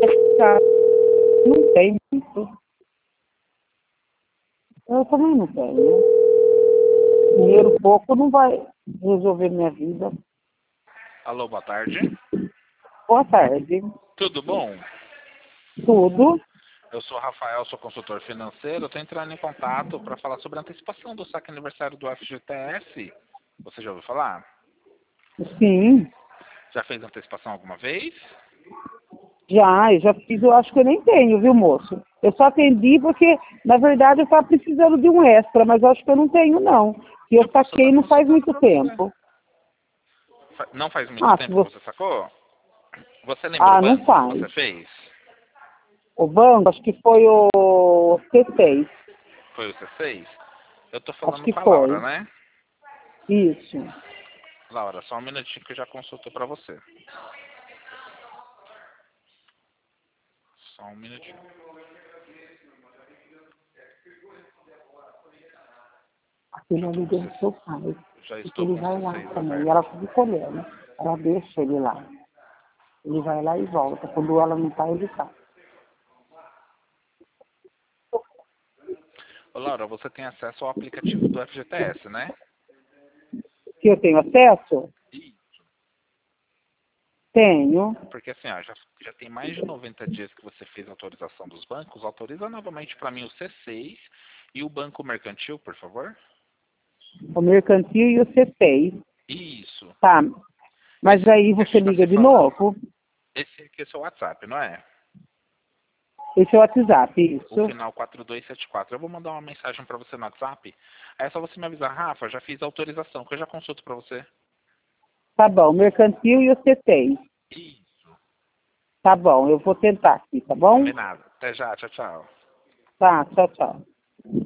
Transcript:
Já não tem muito. Eu também não tenho. Dinheiro pouco não vai resolver minha vida. Alô, boa tarde. Boa tarde. Tudo bom? Tudo? Eu sou o Rafael, sou consultor financeiro. Estou entrando em contato para falar sobre a antecipação do saque aniversário do FGTS. Você já ouviu falar? Sim. Já fez antecipação alguma vez? Já, eu já fiz, eu acho que eu nem tenho, viu, moço? Eu só atendi porque, na verdade, eu estava precisando de um extra, mas eu acho que eu não tenho, não. Que eu Posso saquei estar não faz consultando muito para você. tempo. Não faz muito Ah, se tempo que você... você sacou? Você lembra o Ah, não banco que faz. você fez? O banco, acho que foi o C6. Foi o C6? Eu estou Acho falando que com a Laura, foi. né? Isso. Laura, só um minutinho que eu já consulto para você. Só um minutinho. Aquele ali deve ser o pai. Já Porque estou ele com o vai lá C6 também. E ela aberto. fica colhendo. Ela deixa ele lá. Ele vai lá e volta. Quando ela não tá, ele tá. Ô, Laura, você tem acesso ao aplicativo do FGTS, né? Que eu tenho acesso? Tenho. Porque assim, ó, já tem mais de 90 dias que você fez a autorização dos bancos. Autoriza novamente para mim o C6 e o Banco Mercantil, por favor. O mercantil e o C6. Isso. Tá. Mas Esse aí que a você gente está liga se de falando. novo. Esse aqui é o seu WhatsApp, não é? Esse é o WhatsApp, O isso. final 4274. Eu vou mandar uma mensagem para você no WhatsApp. Aí é só você me avisar, Rafa, já fiz a autorização, que eu já consulto para você. Tá bom, mercantil e o C6. Isso. Tá bom, eu vou tentar aqui, tá bom? Combinado. Até já, tchau, tchau. Tá, tchau, tchau.